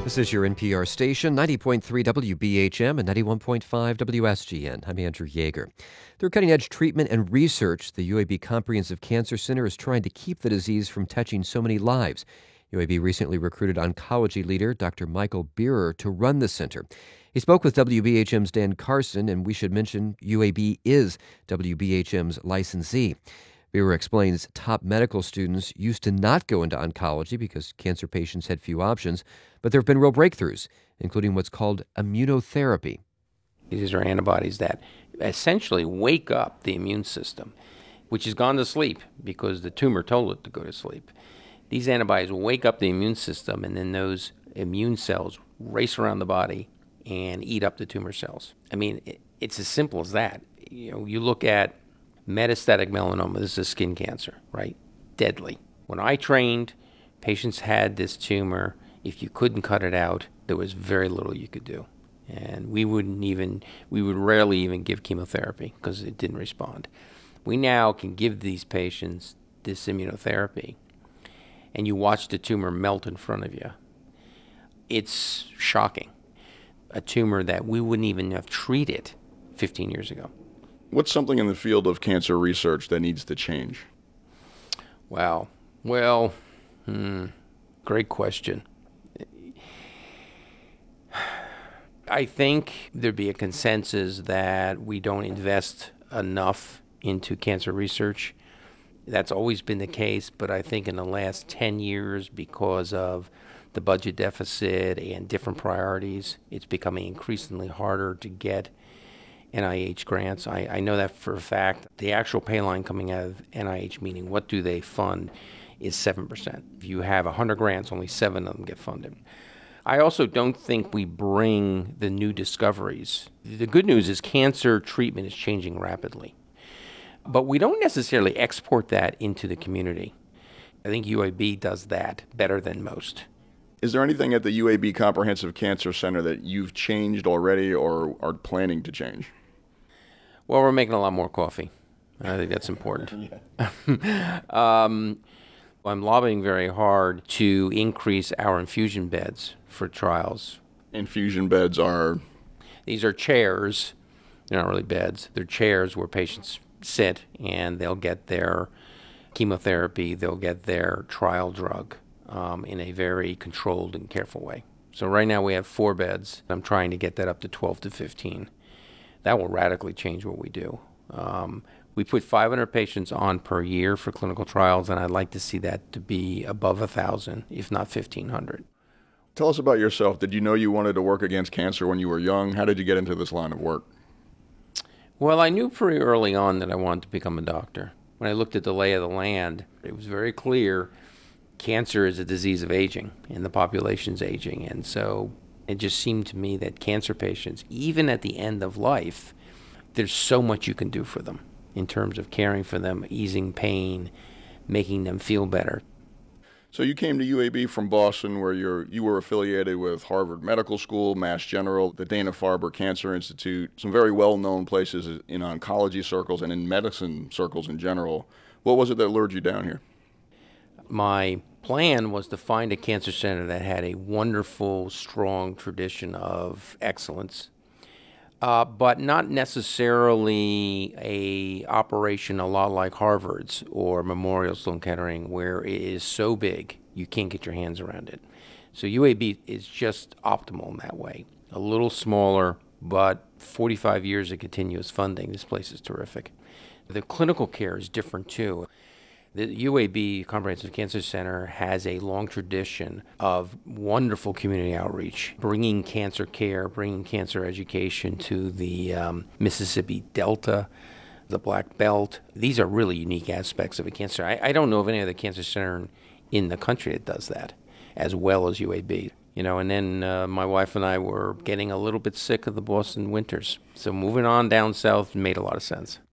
This is your NPR station, 90.3 WBHM and 91.5 WSGN. I'm Andrew Yeager. Through cutting-edge treatment and research, the UAB Comprehensive Cancer Center is trying to keep the disease from touching so many lives. UAB recently recruited oncology leader Dr. Michael Beerer to run the center. He spoke with WBHM's Dan Carson, and we should mention UAB is WBHM's licensee. Beerer explains top medical students used to not go into oncology because cancer patients had few options, but there have been real breakthroughs, including what's called immunotherapy. These are antibodies that essentially wake up the immune system, which has gone to sleep because the tumor told it to go to sleep. These antibodies wake up the immune system, and then those immune cells race around the body and eat up the tumor cells. I mean, it's as simple as that. You look at metastatic melanoma. This is a skin cancer, right? Deadly. When I trained, patients had this tumor. If you couldn't cut it out, there was very little you could do. And we would rarely even give chemotherapy because it didn't respond. We now can give these patients this immunotherapy, and you watch the tumor melt in front of you. It's shocking. A tumor that we wouldn't even have treated 15 years ago. What's something in the field of cancer research that needs to change? Wow. Great question. I think there'd be a consensus that we don't invest enough into cancer research. That's always been the case, but I think in the last 10 years, because of the budget deficit and different priorities, it's becoming increasingly harder to get NIH grants. I know that for a fact. The actual pay line coming out of NIH, meaning what do they fund, is 7%. If you have 100 grants, only 7 of them get funded. I also don't think we bring the new discoveries. The good news is cancer treatment is changing rapidly. But we don't necessarily export that into the community. I think UAB does that better than most. Is there anything at the UAB Comprehensive Cancer Center that you've changed already or are planning to change? Well, we're making a lot more coffee. I think that's important. I'm lobbying very hard to increase our infusion beds for trials. Infusion beds are? These are chairs. They're not really beds. They're chairs where patients sit and they'll get their chemotherapy, they'll get their trial drug in a very controlled and careful way. So right now we have 4 beds. I'm trying to get that up to 12 to 15. That will radically change what we do. We put 500 patients on per year for clinical trials, and I'd like to see that to be above 1,000, if not 1,500. Tell us about yourself. Did you know you wanted to work against cancer when you were young? How did you get into this line of work? Well, I knew pretty early on that I wanted to become a doctor. When I looked at the lay of the land, it was very clear cancer is a disease of aging, and the population's aging. And so it just seemed to me that cancer patients, even at the end of life, there's so much you can do for them in terms of caring for them, easing pain, making them feel better. So you came to UAB from Boston, where you were affiliated with Harvard Medical School, Mass General, the Dana-Farber Cancer Institute, some very well-known places in oncology circles and in medicine circles in general. What was it that lured you down here? My plan was to find a cancer center that had a wonderful, strong tradition of excellence, but not necessarily a operation a lot like Harvard's or Memorial Sloan Kettering, where it is so big you can't get your hands around it. So UAB is just optimal in that way. A little smaller, but 45 years of continuous funding. This place is terrific. The clinical care is different too. The UAB Comprehensive Cancer Center has a long tradition of wonderful community outreach, bringing cancer care, bringing cancer education to the Mississippi Delta, the Black Belt. These are really unique aspects of a cancer. I don't know of any other cancer center in the country that does that as well as UAB. And then my wife and I were getting a little bit sick of the Boston winters. So moving on down south made a lot of sense.